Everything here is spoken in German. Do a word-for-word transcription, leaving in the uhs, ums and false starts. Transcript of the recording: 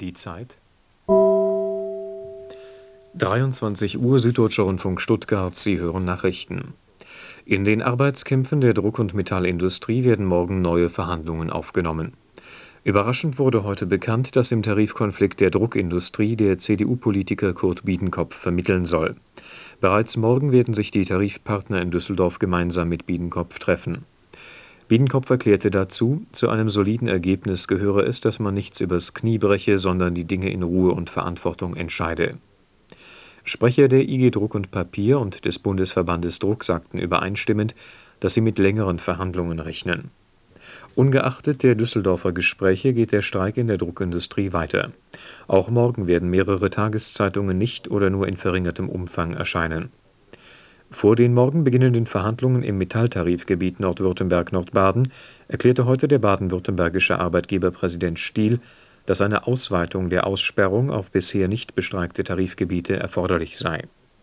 Die Zeit dreiundzwanzig Uhr, Süddeutscher Rundfunk Stuttgart, Sie hören Nachrichten. In den Arbeitskämpfen der Druck- und Metallindustrie werden morgen neue Verhandlungen aufgenommen. Überraschend wurde heute bekannt, dass im Tarifkonflikt der Druckindustrie der C D U-Politiker Kurt Biedenkopf vermitteln soll. Bereits morgen werden sich die Tarifpartner in Düsseldorf gemeinsam mit Biedenkopf treffen. Biedenkopf erklärte dazu, zu einem soliden Ergebnis gehöre es, dass man nichts übers Knie breche, sondern die Dinge in Ruhe und Verantwortung entscheide. Sprecher der I G Druck und Papier und des Bundesverbandes Druck sagten übereinstimmend, dass sie mit längeren Verhandlungen rechnen. Ungeachtet der Düsseldorfer Gespräche geht der Streik in der Druckindustrie weiter. Auch morgen werden mehrere Tageszeitungen nicht oder nur in verringertem Umfang erscheinen. Vor den morgen beginnenden Verhandlungen im Metalltarifgebiet Nordwürttemberg-Nordbaden erklärte heute der baden-württembergische Arbeitgeberpräsident Stiel, dass eine Ausweitung der Aussperrung auf bisher nicht bestreikte Tarifgebiete erforderlich sei.